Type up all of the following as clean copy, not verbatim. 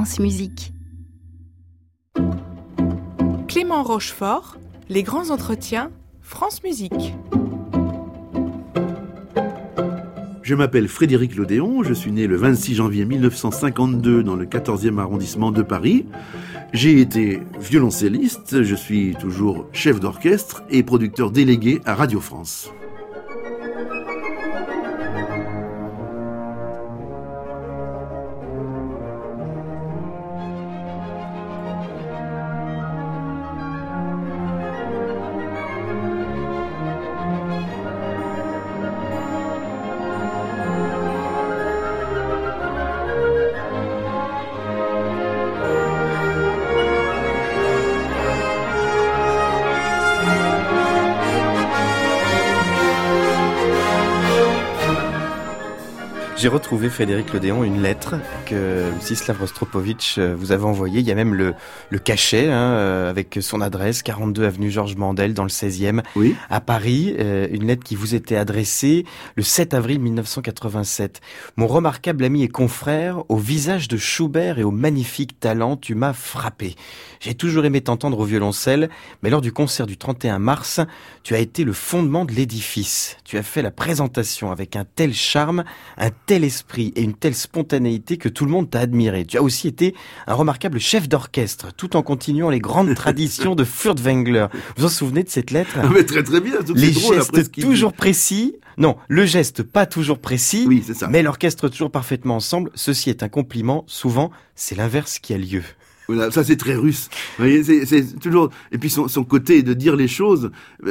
France Musique. Clément Rochefort, les grands entretiens, France Musique. Je m'appelle Frédéric Lodéon, je suis né le 26 janvier 1952 dans le 14e arrondissement de Paris. J'ai été violoncelliste, je suis toujours chef d'orchestre et producteur délégué à Radio France. J'ai retrouvé, Frédéric Lodéon, une lettre que Mstislav Rostropovitch vous avait envoyée. Il y a même le cachet avec son adresse, 42 avenue Georges Mandel, dans le 16e, oui, à Paris. Une lettre qui vous était adressée le 7 avril 1987. Mon remarquable ami et confrère, au visage de Schubert et au magnifique talent, tu m'as frappé. J'ai toujours aimé t'entendre au violoncelle, mais lors du concert du 31 mars, tu as été le fondement de l'édifice. Tu as fait la présentation avec un tel charme, un tel esprit et une telle spontanéité que tout le monde t'a admiré. Tu as aussi été un remarquable chef d'orchestre, tout en continuant les grandes traditions de Furtwängler. Vous vous en souvenez de cette lettre ? Mais très très bien. Les gestes toujours précis. Non, le geste pas toujours précis, oui, c'est ça, mais l'orchestre toujours parfaitement ensemble. Ceci est un compliment. Souvent, c'est l'inverse qui a lieu. Voilà, ça c'est très russe. Vous voyez, c'est toujours. Et puis son côté de dire les choses,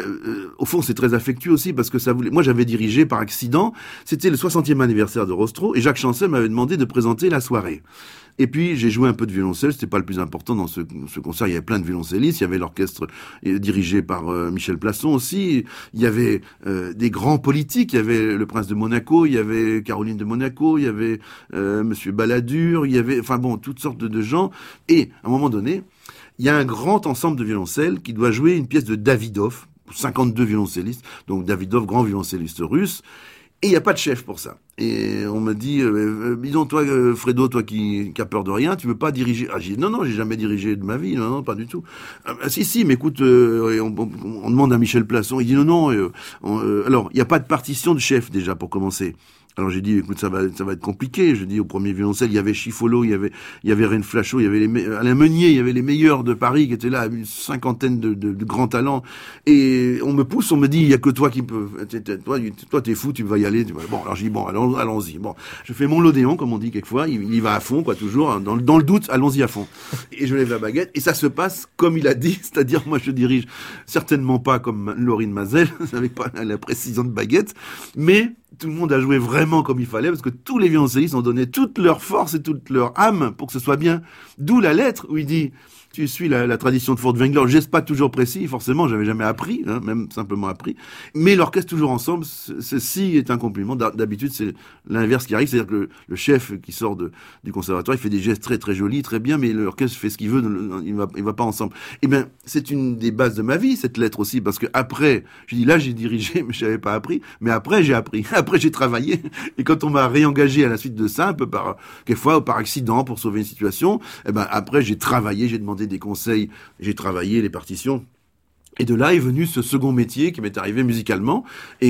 au fond c'est très affectueux aussi parce que ça voulait. Moi j'avais dirigé par accident. C'était le 60e anniversaire de Rostro et Jacques Chancel m'avait demandé de présenter la soirée. Et puis j'ai joué un peu de violoncelle, c'était pas le plus important dans ce concert, il y avait plein de violoncellistes, il y avait l'orchestre dirigé par Michel Plasson aussi, il y avait des grands politiques, il y avait le prince de Monaco, il y avait Caroline de Monaco, il y avait monsieur Balladur, il y avait toutes sortes de gens. Et à un moment donné, il y a un grand ensemble de violoncelles qui doit jouer une pièce de Davidov, 52 violoncellistes, donc Davidov, grand violoncelliste russe. Et il n'y a pas de chef pour ça. Et on me dit, disons toi, Fredo, toi qui as peur de rien, tu veux pas diriger ? Ah, j'ai dit, non, j'ai jamais dirigé de ma vie, non, pas du tout. Si, mais écoute, on demande à Michel Plasson, il dit non, alors, il n'y a pas de partition de chef déjà pour commencer. Alors j'ai dit, écoute, ça va être compliqué. Je dis au premier violoncelle, il y avait Chiffolo, il y avait Reine Flachot, il y avait Alain Meunier, il y avait les meilleurs de Paris qui étaient là, une cinquantaine de grands talents. Et on me pousse, on me dit, il y a que toi qui peux. Toi, t'es fou, tu vas y aller. Bon, alors j'ai dit, allons-y. Bon, je fais mon Lodéon, comme on dit quelquefois. Il va à fond, toujours. Dans le doute, allons-y à fond. Et je lève la baguette et ça se passe comme il a dit, c'est-à-dire moi je dirige certainement pas comme Laurine Mazel, avec pas la précision de baguette, mais tout le monde a joué vraiment comme il fallait parce que tous les violoncellistes ont donné toute leur force et toute leur âme pour que ce soit bien. D'où la lettre où il dit « Tu suis la tradition de Furtwängler ». Geste pas toujours précis, forcément, j'avais jamais appris, même simplement appris. Mais l'orchestre toujours ensemble, ceci est un compliment. D'habitude, c'est l'inverse qui arrive, c'est-à-dire que le chef qui sort du conservatoire, il fait des gestes très très jolis, très bien, mais l'orchestre fait ce qu'il veut, il va pas ensemble. Eh bien, c'est une des bases de ma vie, cette lettre aussi, parce que après, je dis là, j'ai dirigé, mais j'avais pas appris, mais après, j'ai appris. Après, j'ai travaillé. Et quand on m'a réengagé à la suite de ça, un peu quelquefois par accident pour sauver une situation, eh ben, après, j'ai travaillé, j'ai demandé des conseils, j'ai travaillé les partitions. Et de là est venu ce second métier qui m'est arrivé musicalement,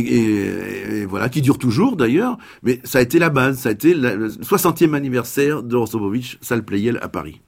et voilà, qui dure toujours d'ailleurs, mais ça a été la base, ça a été le 60e anniversaire de Rostropovitch, salle Pleyel à Paris.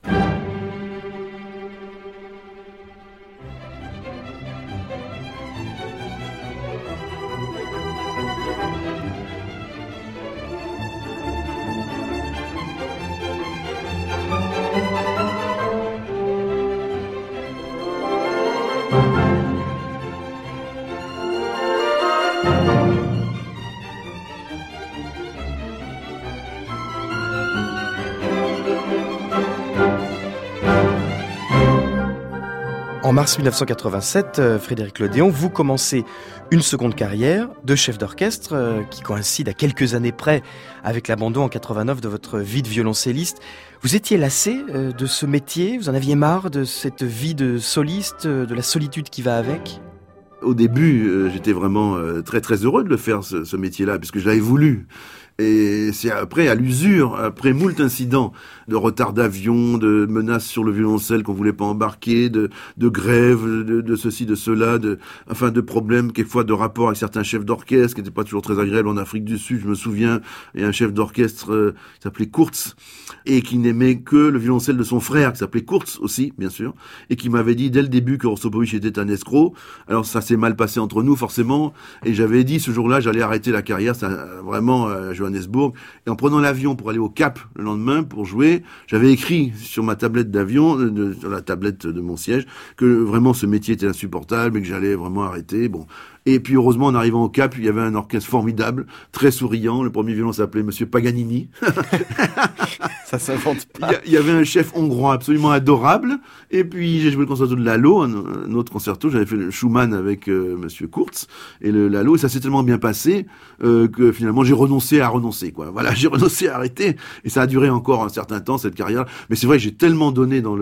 En mars 1987, Frédéric Lodéon, vous commencez une seconde carrière de chef d'orchestre qui coïncide à quelques années près avec l'abandon en 89 de votre vie de violoncelliste. Vous étiez lassé de ce métier ? Vous en aviez marre de cette vie de soliste, de la solitude qui va avec ? Au début, j'étais vraiment très très heureux de le faire, ce métier-là, puisque je l'avais voulu. Et c'est après, à l'usure, après moult incidents de retard d'avion, de menaces sur le violoncelle qu'on voulait pas embarquer, de grève, de ceci, de cela, de problèmes, quelquefois de rapports avec certains chefs d'orchestre qui n'étaient pas toujours très agréables en Afrique du Sud. Je me souviens, il y a un chef d'orchestre qui s'appelait Kurtz et qui n'aimait que le violoncelle de son frère, qui s'appelait Kurtz aussi, bien sûr, et qui m'avait dit dès le début que Rostropovitch était un escroc. Alors ça s'est mal passé entre nous, forcément, et j'avais dit ce jour-là, j'allais arrêter la carrière, vraiment à Johannesburg, et en prenant l'avion pour aller au Cap le lendemain pour jouer, j'avais écrit sur ma tablette d'avion, sur la tablette de mon siège, que vraiment ce métier était insupportable et que j'allais vraiment arrêter. Bon. Et puis heureusement, en arrivant au Cap, il y avait un orchestre formidable, très souriant. Le premier violon s'appelait Monsieur Paganini. Ça s'invente pas. Il y avait un chef hongrois absolument adorable. Et puis j'ai joué le concerto de Lalo, un autre concerto. J'avais fait le Schumann avec Monsieur Kurtz et le Lalo. Et ça s'est tellement bien passé que finalement j'ai renoncé à renoncer. Quoi. Voilà, j'ai renoncé à arrêter. Et ça a duré encore un certain temps cette carrière. Mais c'est vrai que j'ai tellement donné dans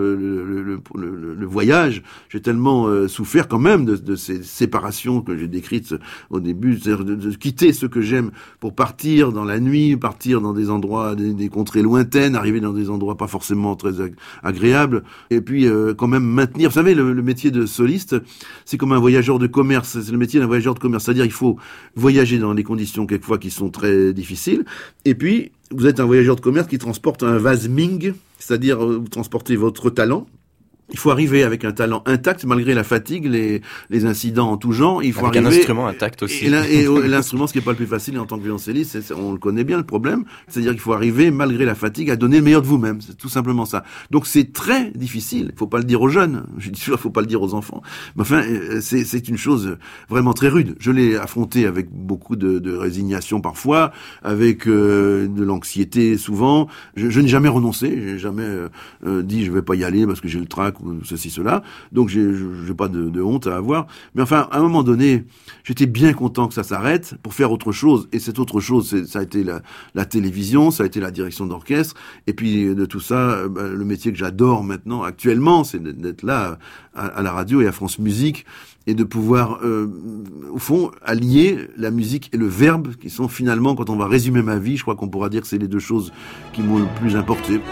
le voyage. J'ai tellement souffert quand même de ces séparations que j'ai décrites au début, c'est-à-dire de quitter ce que j'aime pour partir dans la nuit, partir dans des endroits, des contrées lointaines, arriver dans des endroits pas forcément très agréables, et puis quand même maintenir. Vous savez, le métier de soliste, c'est comme un voyageur de commerce, c'est le métier d'un voyageur de commerce, c'est-à-dire il faut voyager dans des conditions quelquefois qui sont très difficiles, et puis vous êtes un voyageur de commerce qui transporte un vase Ming, c'est-à-dire vous transportez votre talent. Il faut arriver avec un talent intact malgré la fatigue, les incidents en tout genre. Il faut avec arriver un instrument intact aussi. Et l'instrument, ce qui est pas le plus facile en tant que violoncelliste, on le connaît bien le problème. C'est-à-dire qu'il faut arriver malgré la fatigue à donner le meilleur de vous-même. C'est tout simplement ça. Donc c'est très difficile. Il faut pas le dire aux jeunes. Je dis sûr, il faut pas le dire aux enfants. Mais enfin, c'est une chose vraiment très rude. Je l'ai affronté avec beaucoup de résignation parfois, avec de l'anxiété souvent. Je n'ai jamais renoncé. J'ai jamais dit je vais pas y aller parce que j'ai le trac ou ceci, cela. Donc, j'ai pas de honte à avoir. Mais enfin, à un moment donné, j'étais bien content que ça s'arrête pour faire autre chose. Et cette autre chose, ça a été la télévision, ça a été la direction d'orchestre. Et puis, de tout ça, le métier que j'adore maintenant, actuellement, c'est d'être là, à la radio et à France Musique, et de pouvoir, au fond, allier la musique et le verbe, qui sont finalement, quand on va résumer ma vie, je crois qu'on pourra dire que c'est les deux choses qui m'ont le plus importé.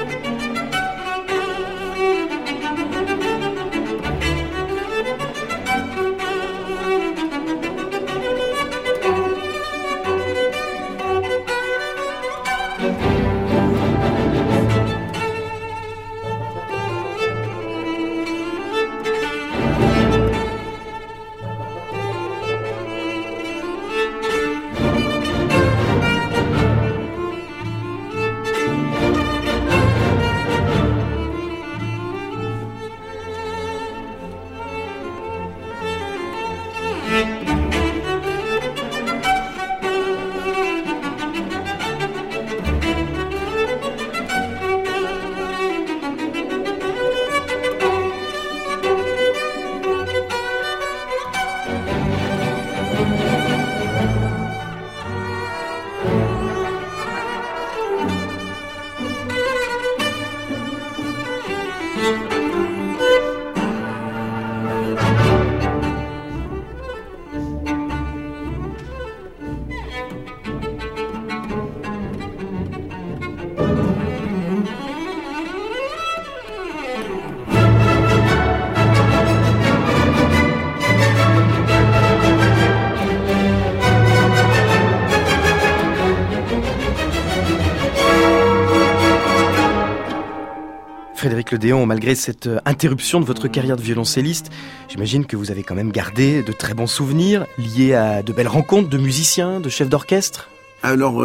Frédéric Le Déon, malgré cette interruption de votre carrière de violoncelliste, j'imagine que vous avez quand même gardé de très bons souvenirs liés à de belles rencontres de musiciens, de chefs d'orchestre. Alors,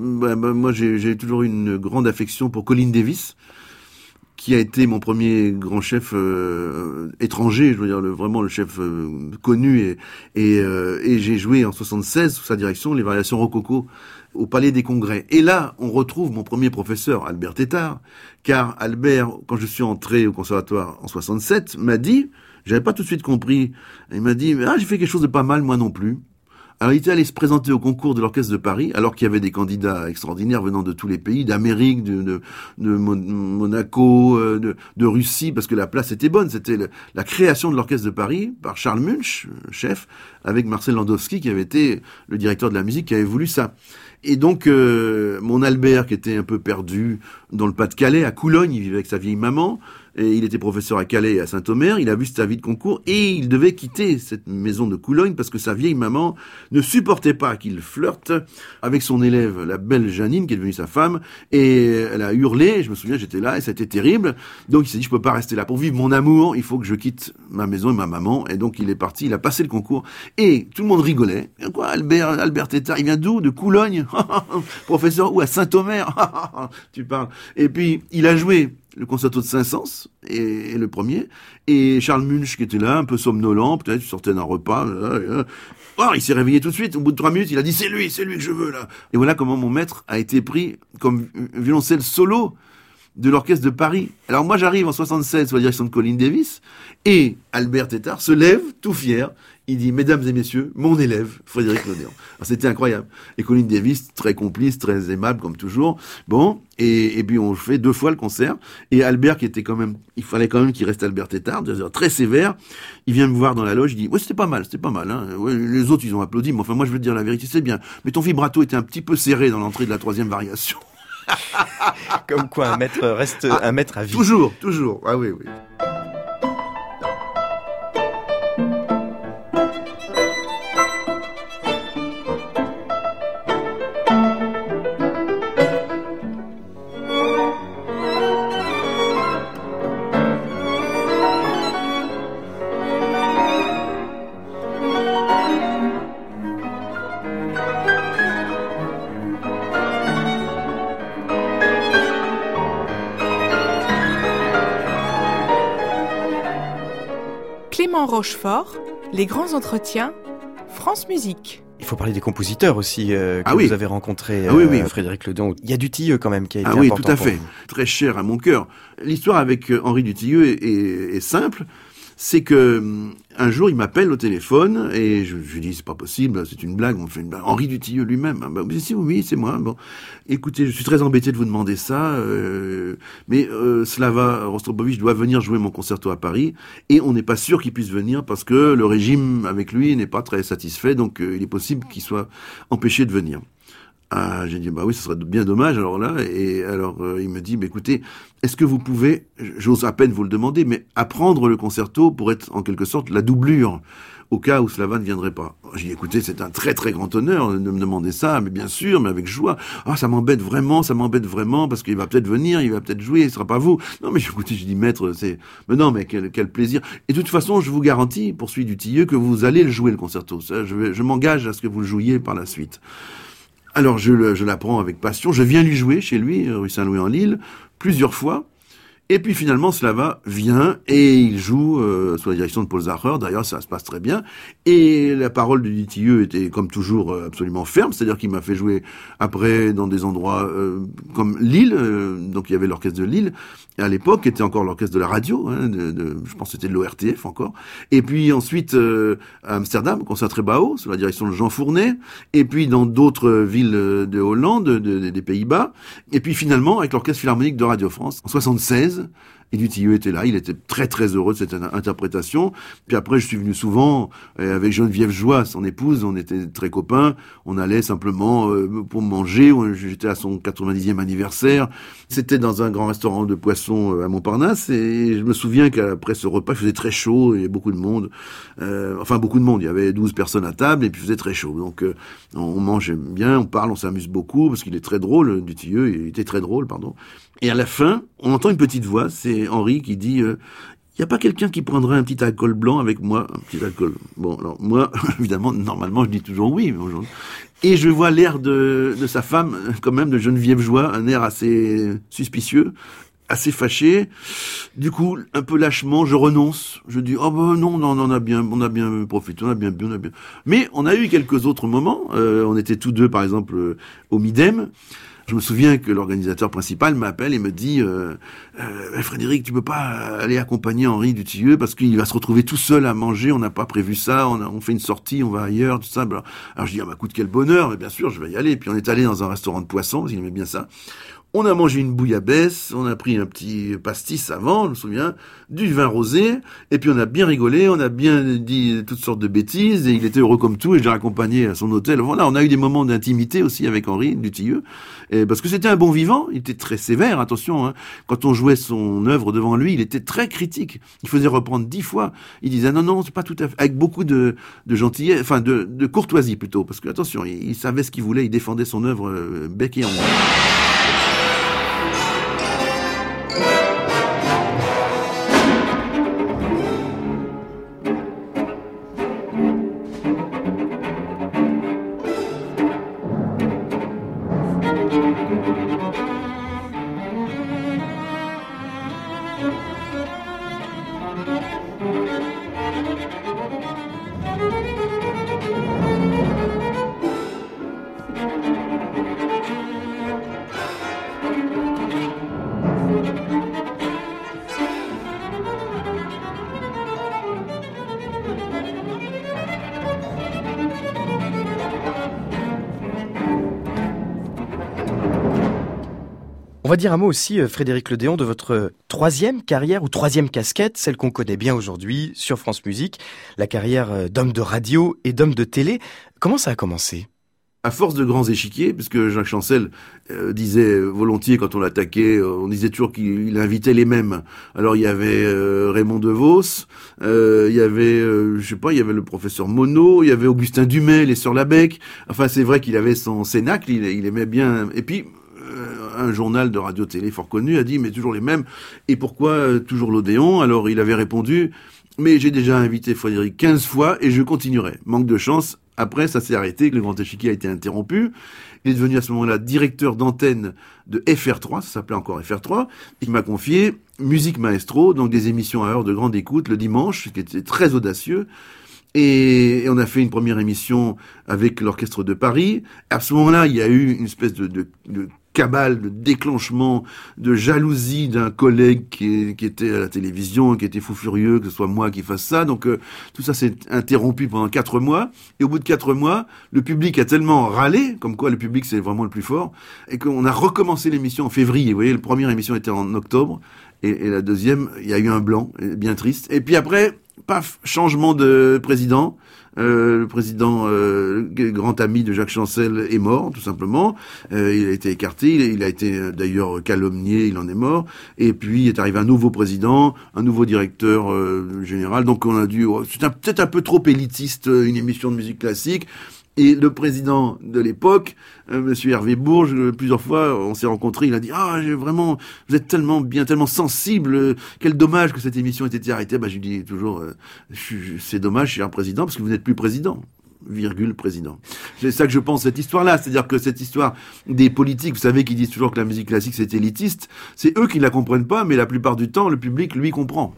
moi j'ai toujours eu une grande affection pour Colin Davis, qui a été mon premier grand chef étranger, je veux dire vraiment le chef connu, et j'ai joué en 76 sous sa direction les variations rococo au Palais des Congrès. Et là, on retrouve mon premier professeur, Albert Tétard, car Albert, quand je suis entré au conservatoire en 67, m'a dit, j'avais pas tout de suite compris, il m'a dit, j'ai fait quelque chose de pas mal, moi non plus. Alors il était allé se présenter au concours de l'Orchestre de Paris, alors qu'il y avait des candidats extraordinaires venant de tous les pays, d'Amérique, de Monaco, de Russie, parce que la place était bonne. C'était la création de l'Orchestre de Paris par Charles Munch, chef, avec Marcel Landowski, qui avait été le directeur de la musique, qui avait voulu ça. Et donc, mon Albert, qui était un peu perdu dans le Pas-de-Calais, à Coulogne, il vivait avec sa vieille maman, et il était professeur à Calais et à Saint-Omer, il a vu cet avis de concours, et il devait quitter cette maison de Coulogne, parce que sa vieille maman ne supportait pas qu'il flirte avec son élève, la belle Janine, qui est devenue sa femme, et elle a hurlé, je me souviens, j'étais là, et c'était terrible. Donc il s'est dit, je peux pas rester là. Pour vivre mon amour, il faut que je quitte ma maison et ma maman, et donc il est parti, il a passé le concours, et tout le monde rigolait. Quoi, Albert Tétart, il vient d'où? De Coulogne? Professeur, ou à Saint-Omer? Tu parles. Et puis, il a joué le concerto de Saint-Saëns, et le premier, et Charles Munch qui était là, un peu somnolent, peut-être, il sortait d'un repas, il s'est réveillé tout de suite, au bout de 3 minutes, il a dit, c'est lui que je veux, là. Et voilà comment mon maître a été pris comme violoncelle solo de l'Orchestre de Paris. Alors moi, j'arrive en 76 sous la direction de Colin Davis, et Albert Tétart se lève, tout fier, il dit, mesdames et messieurs, mon élève, Frédéric Lodéan. Alors c'était incroyable. Et Colin Davis, très complice, très aimable, comme toujours. Bon, et puis on fait 2 fois le concert, et Albert, qui était quand même, il fallait quand même qu'il reste Albert Tétart, très sévère, il vient me voir dans la loge, il dit, ouais, c'était pas mal, hein. Ouais, les autres, ils ont applaudi, mais enfin, moi, je veux te dire la vérité, c'est bien. Mais ton vibrato était un petit peu serré dans l'entrée de la 3e variation. Comme quoi, un maître reste un maître à vie. Toujours. Ah oui. Clément Rochefort, Les Grands Entretiens, France Musique. Il faut parler des compositeurs aussi que vous avez rencontrés, Frédéric Lodéan. Il y a Dutilleux quand même qui a été important. Oui, tout à fait. Très cher à mon cœur. L'histoire avec Henri Dutilleux est simple. C'est que un jour, il m'appelle au téléphone et je lui dis, c'est pas possible, c'est une blague, on fait une blague. Henri Dutilleux lui-même. Oui, c'est moi. Bon, écoutez, je suis très embêté de vous demander ça, mais Slava Rostropovitch doit venir jouer mon concerto à Paris et on n'est pas sûr qu'il puisse venir parce que le régime avec lui n'est pas très satisfait, donc il est possible qu'il soit empêché de venir. Ah, j'ai dit, oui, ce serait bien dommage, alors là, et alors, il me dit, écoutez, est-ce que vous pouvez, j'ose à peine vous le demander, mais apprendre le concerto pour être, en quelque sorte, la doublure, au cas où Slava ne viendrait pas. J'ai dit, écoutez, c'est un très très grand honneur de me demander ça, mais bien sûr, mais avec joie. Ah, ça m'embête vraiment, parce qu'il va peut-être venir, il va peut-être jouer, ce sera pas vous. Non, mais écoutez, je dis, maître, mais quel plaisir. Et de toute façon, je vous garantis, poursuit Dutilleux, que vous allez le jouer, le concerto. Ça, je m'engage à ce que vous le jouiez par la suite. Alors je l'apprends avec passion, je viens lui jouer chez lui, rue Saint-Louis-en-Lille, plusieurs fois, et puis finalement Slava vient et il joue sous la direction de Paul Zacher, d'ailleurs ça se passe très bien, et la parole de Dutilleux était comme toujours absolument ferme, c'est-à-dire qu'il m'a fait jouer après dans des endroits comme Lille, donc il y avait l'orchestre de Lille, à l'époque, qui était encore l'orchestre de la radio, je pense que c'était de l'ORTF encore. Et puis ensuite, à Amsterdam, concert très bas sous la direction de Jean Fournet. Et puis dans d'autres villes de Hollande, des Pays-Bas. Et puis finalement, avec l'Orchestre Philharmonique de Radio France, en 76. Et Dutilleux était là, il était très très heureux de cette interprétation. Puis après, je suis venu souvent avec Geneviève Joie, son épouse, on était très copains. On allait simplement pour manger. J'étais à son 90e anniversaire. C'était dans un grand restaurant de poissons à Montparnasse. Et je me souviens qu'après ce repas, il faisait très chaud, il y avait beaucoup de monde. Beaucoup de monde, il y avait 12 personnes à table et puis il faisait très chaud. Donc on mange bien, on parle, on s'amuse beaucoup parce qu'il est très drôle, Dutilleux, il était très drôle, pardon. Et à la fin, on entend une petite voix, c'est Henri qui dit y a pas quelqu'un qui prendrait un petit alcool blanc avec moi? Un petit alcool. Bon, alors moi, évidemment, normalement, je dis toujours oui. Et je vois l'air de sa femme, quand même, de Geneviève Joie, un air assez suspicieux. assez fâché. Du coup, un peu lâchement, je renonce. Je dis, oh ben non, on a bien profité, on a bien. Mais on a eu quelques autres moments. On était tous deux, par exemple, au Midem. Je me souviens que l'organisateur principal m'appelle et me dit Frédéric, tu peux pas aller accompagner Henri Dutilleux parce qu'il va se retrouver tout seul à manger, on n'a pas prévu ça, on fait une sortie, on va ailleurs, tout ça. Alors je dis, écoute, quel bonheur, mais bien sûr, je vais y aller. Et puis on est allé dans un restaurant de poisson, parce qu'il aimait bien ça. On a mangé une bouillabaisse, on a pris un petit pastis avant, je me souviens, du vin rosé, et puis on a bien rigolé, on a bien dit toutes sortes de bêtises, et il était heureux comme tout, et je l'ai accompagné à son hôtel. Voilà, on a eu des moments d'intimité aussi avec Henri Dutilleux, et parce que c'était un bon vivant, il était très sévère, attention, hein. Quand on jouait son œuvre devant lui, il était très critique, il faisait reprendre 10 fois, il disait non, c'est pas tout à fait, avec beaucoup de gentillesse, enfin de courtoisie plutôt, parce que attention, il savait ce qu'il voulait, il défendait son œuvre bec et ongle. On va dire un mot aussi, Frédéric Ledéon, de votre troisième carrière ou troisième casquette, celle qu'on connaît bien aujourd'hui sur France Musique, la carrière d'homme de radio et d'homme de télé. Comment ça a commencé ? À force de grands échiquiers, puisque Jacques Chancel disait volontiers quand on l'attaquait, on disait toujours qu'il invitait les mêmes. Alors il y avait Raymond DeVos, il y avait il y avait le professeur Monod, il y avait Augustin Dumay, les Sœurs Labec. Enfin c'est vrai qu'il avait son cénacle, il aimait bien. Et puis un journal de radio-télé fort connu a dit mais toujours les mêmes. Et pourquoi toujours l'Odéon ? Alors il avait répondu mais j'ai déjà invité Frédéric 15 fois et je continuerai. Manque de chance. Après, ça s'est arrêté, le grand échiquier a été interrompu. Il est devenu à ce moment-là directeur d'antenne de FR3, ça s'appelait encore FR3. Il m'a confié Musique Maestro, donc des émissions à heure de grande écoute le dimanche, qui était très audacieux. Et on a fait une première émission avec l'Orchestre de Paris. À ce moment-là, il y a eu une espèce de cabale, de déclenchement, de jalousie d'un collègue qui était à la télévision, qui était fou furieux, que ce soit moi qui fasse ça. Donc tout ça s'est interrompu pendant 4 mois. Et au bout de 4 mois, le public a tellement râlé, comme quoi le public c'est vraiment le plus fort, et qu'on a recommencé l'émission en février. Vous voyez, la première émission était en octobre, et la deuxième, il y a eu un blanc, bien triste. Et puis après, paf, changement de président. Le président, grand ami de Jacques Chancel, est mort, tout simplement. Il a été écarté, il a été d'ailleurs calomnié, il en est mort. Et puis est arrivé un nouveau président, un nouveau directeur général. Donc on a dû... C'est peut-être un peu trop élitiste, une émission de musique classique. Et le président de l'époque, monsieur Hervé Bourges, plusieurs fois, on s'est rencontrés, il a dit « Ah, vous êtes tellement bien, tellement sensible, quel dommage que cette émission ait été arrêtée. » Je lui dis toujours « C'est dommage, je suis un président, parce que vous n'êtes plus président. » président. C'est ça que je pense, cette histoire-là. C'est-à-dire que cette histoire des politiques, vous savez, qui disent toujours que la musique classique, c'est élitiste, c'est eux qui ne la comprennent pas, mais la plupart du temps, le public, lui, comprend.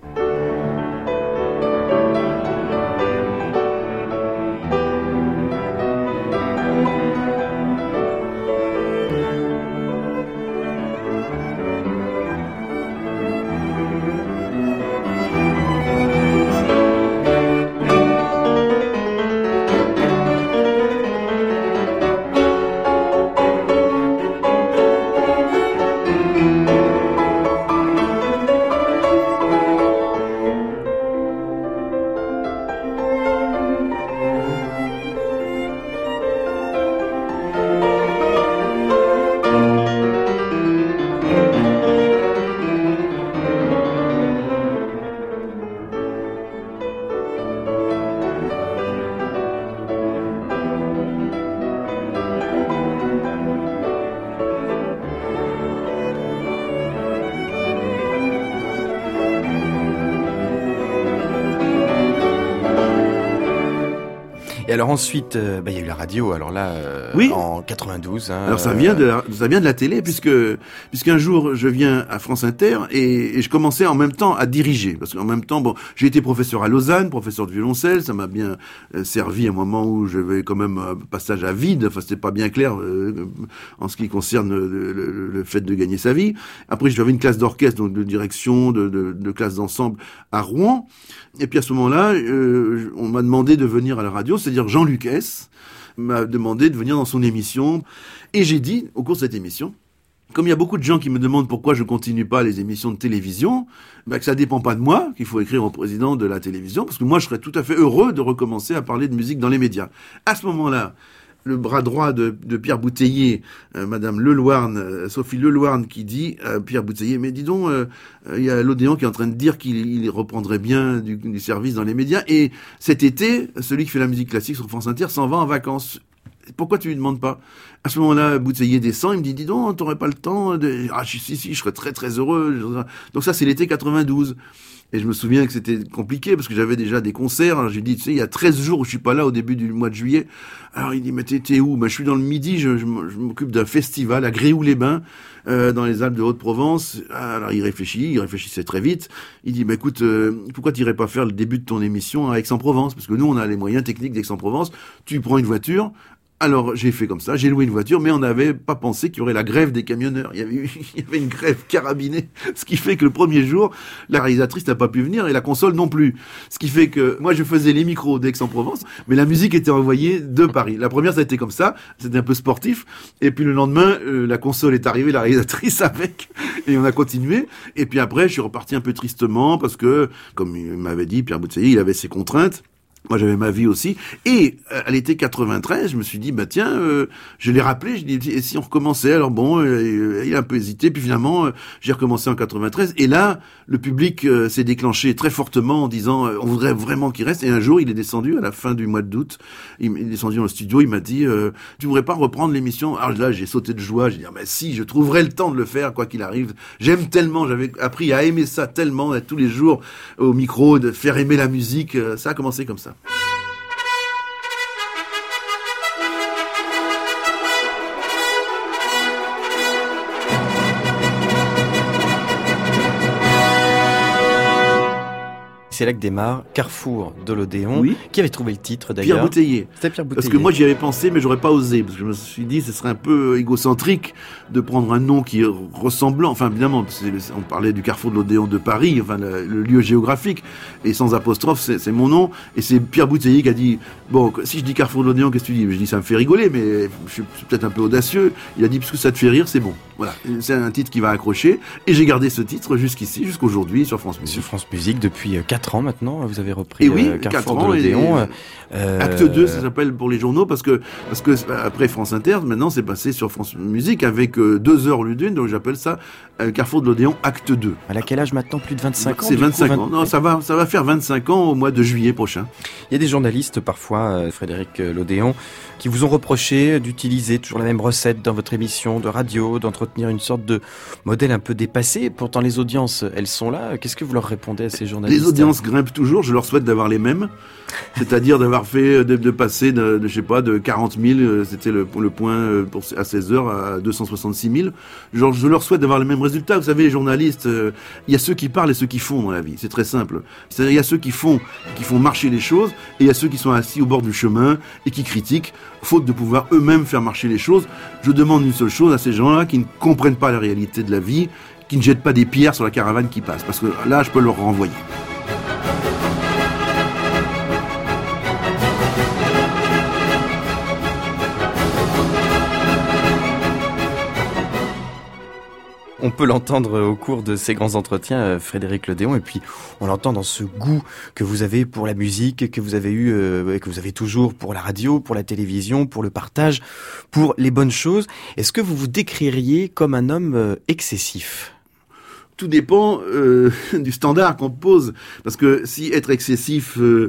Et alors ensuite, il y a eu la radio. Alors là, Oui. en 92. Alors ça vient de la télé, puisqu'un jour je viens à France Inter et je commençais en même temps à diriger, parce qu'en même temps, j'ai été professeur à Lausanne, professeur de violoncelle, ça m'a bien servi à un moment où j'avais quand même un passage à vide. Enfin, c'était pas bien clair en ce qui concerne le fait de gagner sa vie. Après, j'avais une classe d'orchestre, donc de direction, de classe d'ensemble à Rouen. Et puis à ce moment-là, on m'a demandé de venir à la radio, c'est-à-dire Jean-Luc S. m'a demandé de venir dans son émission. Et j'ai dit, au cours de cette émission, comme il y a beaucoup de gens qui me demandent pourquoi je continue pas les émissions de télévision, que ça dépend pas de moi, qu'il faut écrire au président de la télévision, parce que moi je serais tout à fait heureux de recommencer à parler de musique dans les médias. À ce moment-là, le bras droit de Pierre Bouteiller, Madame Leloirne, Sophie Leloirne, qui dit à Pierre Bouteiller, mais dis donc, il y a l'Odéon qui est en train de dire qu'il reprendrait bien du service dans les médias, et cet été, celui qui fait la musique classique sur France Inter s'en va en vacances. Pourquoi tu lui demandes pas? À ce moment-là, Bouteiller descend, il me dit, dis donc, t'aurais pas le temps de... Ah, si, je serais très très heureux. Donc ça, c'est l'été 92. Et je me souviens que c'était compliqué parce que j'avais déjà des concerts. Alors j'ai dit, tu sais, il y a 13 jours où je suis pas là au début du mois de juillet. Alors il dit, mais t'es où? Je suis dans le Midi, je m'occupe d'un festival à Gréoux-les-Bains, dans les Alpes de Haute-Provence. Alors il réfléchissait très vite. Il dit, écoute, pourquoi t'irais pas faire le début de ton émission à Aix-en-Provence? Parce que nous, on a les moyens techniques d'Aix-en-Provence. Tu prends une voiture. Alors, j'ai fait comme ça, j'ai loué une voiture, mais on n'avait pas pensé qu'il y aurait la grève des camionneurs. Il y avait une grève carabinée, ce qui fait que le premier jour, la réalisatrice n'a pas pu venir et la console non plus. Ce qui fait que moi, je faisais les micros d'Aix-en-Provence, mais la musique était envoyée de Paris. La première, ça a été comme ça, c'était un peu sportif, et puis le lendemain, la console est arrivée, la réalisatrice avec, et on a continué. Et puis après, je suis reparti un peu tristement, parce que, comme il m'avait dit, Pierre Bouteiller, il avait ses contraintes. Moi, j'avais ma vie aussi. Et à l'été 93, je me suis dit, tiens, je l'ai rappelé, je dis, et si on recommençait? Alors bon, il a un peu hésité, puis finalement, j'ai recommencé en 93. Et là, le public s'est déclenché très fortement en disant, on voudrait vraiment qu'il reste. Et un jour, il est descendu à la fin du mois d'août. Il est descendu dans le studio, il m'a dit, tu voudrais pas reprendre l'émission? Alors là, j'ai sauté de joie. J'ai dit, si, je trouverai le temps de le faire, quoi qu'il arrive. J'aime tellement, j'avais appris à aimer ça tellement, tous les jours au micro, de faire aimer la musique. Ça a commencé comme ça. C'est là que démarre Carrefour de l'Odéon. Oui. Qui avait trouvé le titre d'ailleurs? Pierre Bouteiller. C'était Pierre Bouteiller. Parce que moi j'y avais pensé, mais j'aurais pas osé, parce que je me suis dit ce serait un peu égocentrique de prendre un nom qui est ressemblant. Enfin évidemment, on parlait du Carrefour de l'Odéon de Paris, enfin le lieu géographique, et sans apostrophe, c'est mon nom. Et c'est Pierre Bouteiller qui a dit, si je dis Carrefour de l'Odéon, qu'est-ce que tu dis? Je dis ça me fait rigoler, mais je suis peut-être un peu audacieux. Il a dit, puisque ça te fait rire, c'est bon. Voilà, c'est un titre qui va accrocher, et j'ai gardé ce titre jusqu'ici, jusqu'aujourd'hui sur France Musique. Sur France Musique depuis 4 ans maintenant, vous avez repris Carrefour 4 ans, de l'Odéon. Acte 2, ça s'appelle pour les journaux, parce que après France Inter, maintenant c'est passé sur France Musique avec 2 heures au lieu d'une, donc j'appelle ça Carrefour de l'Odéon Acte 2. À quel âge maintenant? Plus de 25 ans? C'est 25 ans. Non, ça va faire 25 ans au mois de juillet prochain. Il y a des journalistes parfois, Frédéric Lodéon, qui vous ont reproché d'utiliser toujours la même recette dans votre émission de radio, d'entretenir une sorte de modèle un peu dépassé. Pourtant les audiences, elles sont là. Qu'est-ce que vous leur répondez à ces journalistes? Les audiences grimpent toujours, je leur souhaite d'avoir les mêmes. C'est-à-dire d'avoir fait, de passer de 40 000, c'était le point à 16 heures, à 266 000. Genre, je leur souhaite d'avoir les mêmes résultats. Vous savez, les journalistes, il y a ceux qui parlent et ceux qui font dans la vie. C'est très simple. C'est-à-dire, il y a ceux qui font marcher les choses, et il y a ceux qui sont assis au bord du chemin et qui critiquent, faute de pouvoir eux-mêmes faire marcher les choses. Je demande une seule chose à ces gens-là qui ne comprennent pas la réalité de la vie, qui ne jettent pas des pierres sur la caravane qui passe. Parce que là, je peux leur renvoyer. On peut l'entendre au cours de ces grands entretiens, Frédéric Lodéon, et puis on l'entend dans ce goût que vous avez pour la musique, que vous avez eu, et que vous avez toujours pour la radio, pour la télévision, pour le partage, pour les bonnes choses. Est-ce que vous vous décririez comme un homme excessif ? Tout dépend du standard qu'on pose, parce que si être excessif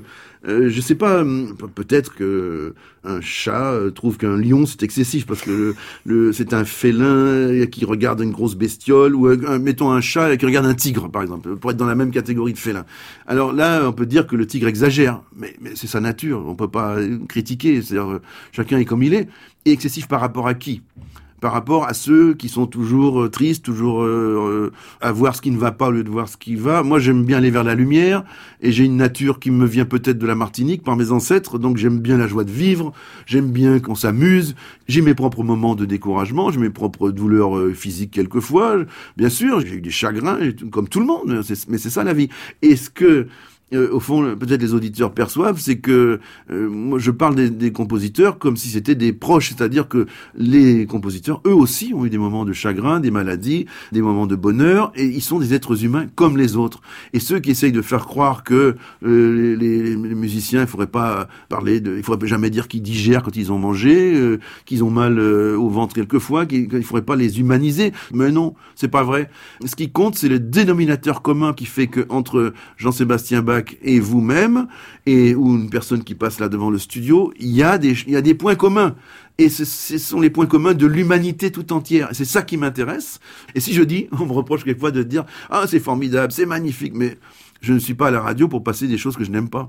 Je sais pas, peut-être que un chat trouve qu'un lion c'est excessif parce que c'est un félin qui regarde une grosse bestiole, ou mettons un chat qui regarde un tigre par exemple, pour être dans la même catégorie de félin. Alors là, on peut dire que le tigre exagère, mais c'est sa nature, on peut pas critiquer, c'est-à-dire chacun est comme il est. Et excessif par rapport à qui ? Par rapport à ceux qui sont toujours tristes, toujours à voir ce qui ne va pas au lieu de voir ce qui va. Moi, j'aime bien aller vers la lumière, et j'ai une nature qui me vient peut-être de la Martinique par mes ancêtres, donc j'aime bien la joie de vivre, j'aime bien qu'on s'amuse, j'ai mes propres moments de découragement, j'ai mes propres douleurs physiques quelquefois, bien sûr, j'ai eu des chagrins, comme tout le monde, mais c'est ça la vie. Est-ce que au fond, peut-être les auditeurs perçoivent, c'est que moi je parle des compositeurs comme si c'était des proches, c'est-à-dire que les compositeurs, eux aussi, ont eu des moments de chagrin, des maladies, des moments de bonheur, et ils sont des êtres humains comme les autres. Et ceux qui essayent de faire croire que les musiciens, il faudrait pas il faudrait jamais dire qu'ils digèrent quand ils ont mangé, qu'ils ont mal au ventre quelquefois, qu'il faudrait pas les humaniser. Mais non, c'est pas vrai. Ce qui compte, c'est le dénominateur commun qui fait que entre Jean-Sébastien Bach et vous-même, ou une personne qui passe là devant le studio, il y a des points communs. Et ce sont les points communs de l'humanité tout entière. Et c'est ça qui m'intéresse. Et si je dis, on me reproche quelquefois de dire, ah, c'est formidable, c'est magnifique, mais je ne suis pas à la radio pour passer des choses que je n'aime pas.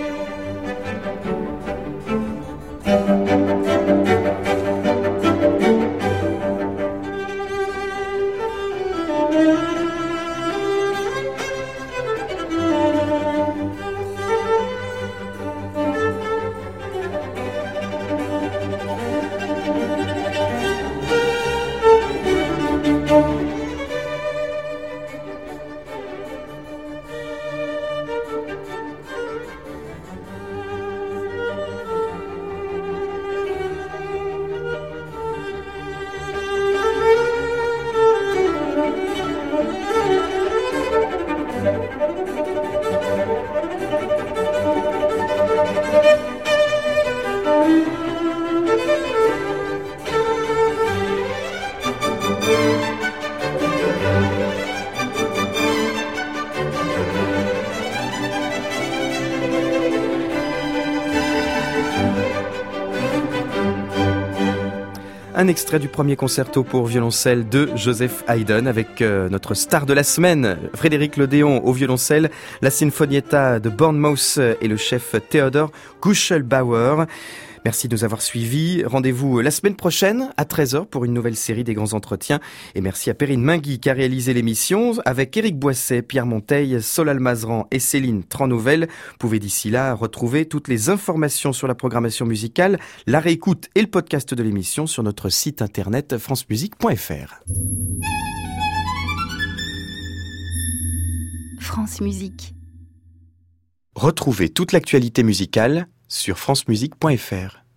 Un extrait du premier concerto pour violoncelle de Joseph Haydn avec notre star de la semaine, Frédéric Lodéon au violoncelle, la Sinfonietta de Bournemouth et le chef Theodor Kuchelbauer. Merci de nous avoir suivis. Rendez-vous la semaine prochaine à 13h pour une nouvelle série des grands entretiens. Et merci à Perrine Mingui qui a réalisé l'émission avec Éric Boisset, Pierre Monteil, Solal Mazran et Céline Trannovel. Vous pouvez d'ici là retrouver toutes les informations sur la programmation musicale, la réécoute et le podcast de l'émission sur notre site internet francemusique.fr. France Musique. Retrouvez toute l'actualité musicale sur francemusique.fr.